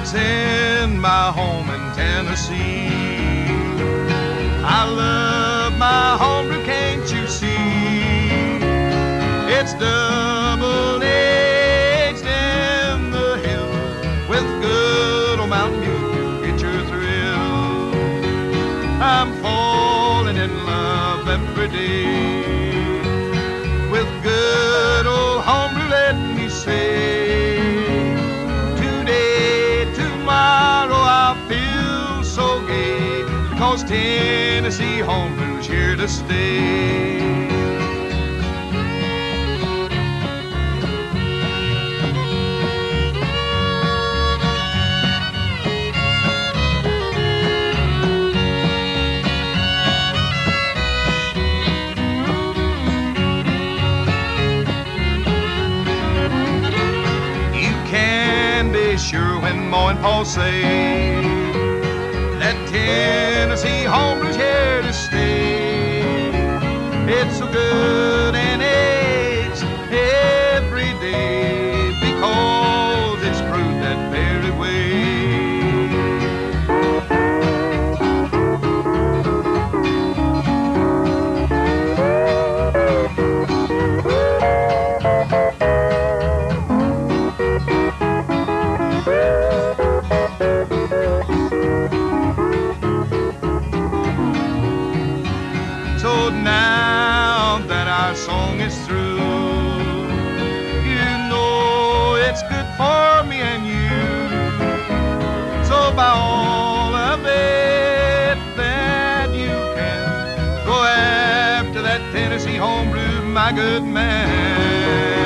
is in my home in Tennessee. I love my homebrew, can't you see? It's double-aged in the hills with good old mountain dew to get your thrill. I'm falling in love every day with good old homebrew, let me say. Today, tomorrow, I feel so gay because Tennessee homebrew's here to stay. Sure, when Ma and Pa say that Tennessee homebrew's here to stay, it's so good and aged every day because it's brewed that very way. So now that our song is through, you know it's good for me and you. So by all of it that you can, go after that Tennessee homebrew, my good man.